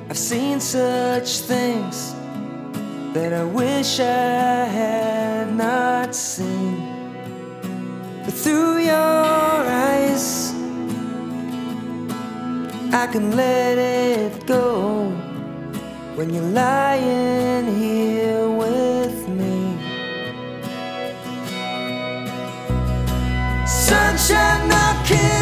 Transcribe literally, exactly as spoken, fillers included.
I've seen such things that I wish I had not seen. But through your eyes, I can let it go when you're lying here with me. Sunshine knocking